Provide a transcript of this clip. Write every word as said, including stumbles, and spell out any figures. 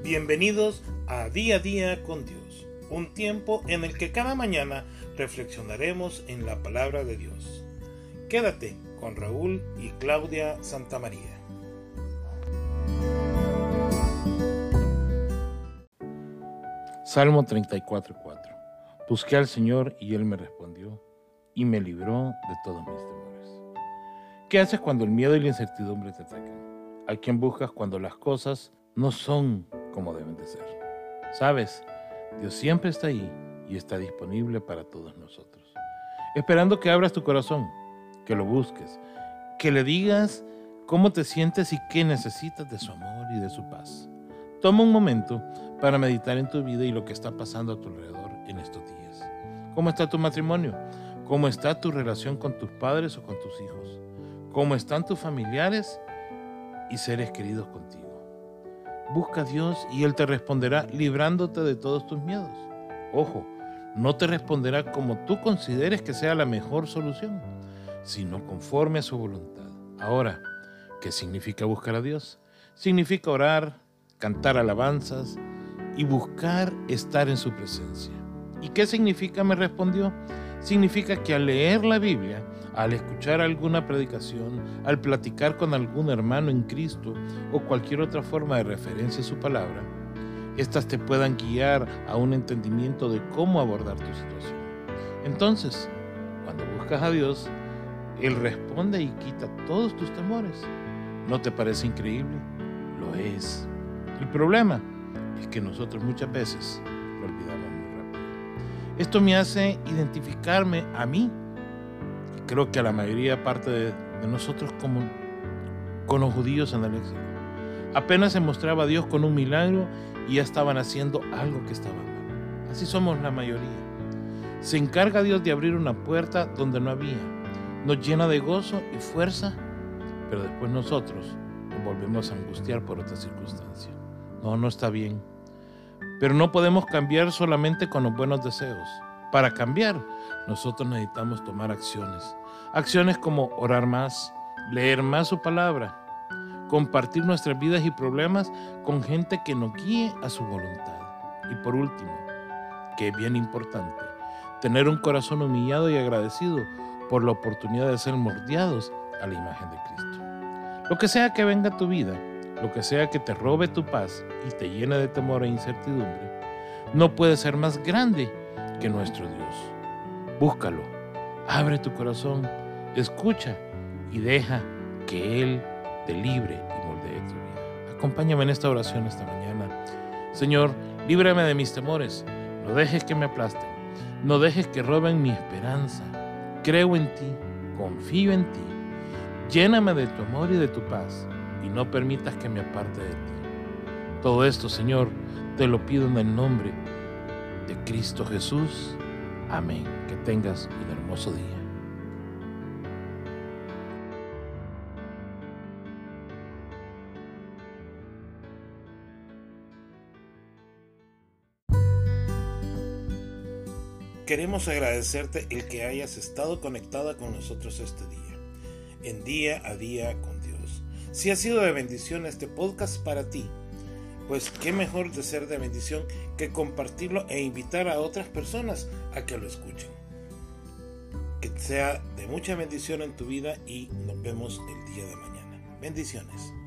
Bienvenidos a Día a Día con Dios, un tiempo en el que cada mañana reflexionaremos en la palabra de Dios. Quédate con Raúl y Claudia Santamaría. Salmo treinta y cuatro, cuatro. Busqué al Señor y Él me respondió y me libró de todos mis temores. ¿Qué haces cuando el miedo y la incertidumbre te atacan? ¿A quién buscas cuando las cosas no son como deben de ser? ¿Sabes? Dios siempre está ahí y está disponible para todos nosotros, esperando que abras tu corazón, que lo busques, que le digas cómo te sientes y qué necesitas de su amor y de su paz. Toma un momento para meditar en tu vida y lo que está pasando a tu alrededor en estos días. ¿Cómo está tu matrimonio? ¿Cómo está tu relación con tus padres o con tus hijos? ¿Cómo están tus familiares y seres queridos contigo? Busca a Dios y Él te responderá librándote de todos tus miedos. Ojo, no te responderá como tú consideres que sea la mejor solución, sino conforme a su voluntad. Ahora, ¿qué significa buscar a Dios? Significa orar, cantar alabanzas y buscar estar en su presencia. ¿Y qué significa? Me respondió. Significa que al leer la Biblia, al escuchar alguna predicación, al platicar con algún hermano en Cristo o cualquier otra forma de referencia a su palabra, estas te puedan guiar a un entendimiento de cómo abordar tu situación. Entonces, cuando buscas a Dios, Él responde y quita todos tus temores. ¿No te parece increíble? Lo es. El problema es que nosotros muchas veces lo olvidamos muy rápido. Esto me hace identificarme a mí, y creo que a la mayoría parte de, de nosotros como con los judíos en el éxodo. Apenas se mostraba a Dios con un milagro y ya estaban haciendo algo que estaba mal. Así somos la mayoría. Se encarga Dios de abrir una puerta donde no había. Nos llena de gozo y fuerza, pero después nosotros nos volvemos a angustiar por otra circunstancia. No, no está bien. Pero no podemos cambiar solamente con los buenos deseos. Para cambiar, nosotros necesitamos tomar acciones. Acciones como orar más, leer más su palabra, compartir nuestras vidas y problemas con gente que nos guíe a su voluntad. Y por último, que es bien importante, tener un corazón humillado y agradecido por la oportunidad de ser moldeados a la imagen de Cristo. Lo que sea que venga a tu vida, lo que sea que te robe tu paz y te llene de temor e incertidumbre, no puede ser más grande que nuestro Dios. Búscalo, abre tu corazón, escucha y deja que Él te libre y moldee tu vida. Acompáñame en esta oración esta mañana. Señor, líbrame de mis temores, no dejes que me aplasten, no dejes que roben mi esperanza. Creo en ti, confío en ti, lléname de tu amor y de tu paz, y no permitas que me aparte de ti. Todo esto, Señor, te lo pido en el nombre de Cristo Jesús. Amén. Que tengas un hermoso día. Queremos agradecerte el que hayas estado conectada con nosotros este día, en Día a Día con Dios. Si ha sido de bendición este podcast para ti, pues qué mejor de ser de bendición que compartirlo e invitar a otras personas a que lo escuchen. Que sea de mucha bendición en tu vida y nos vemos el día de mañana. Bendiciones.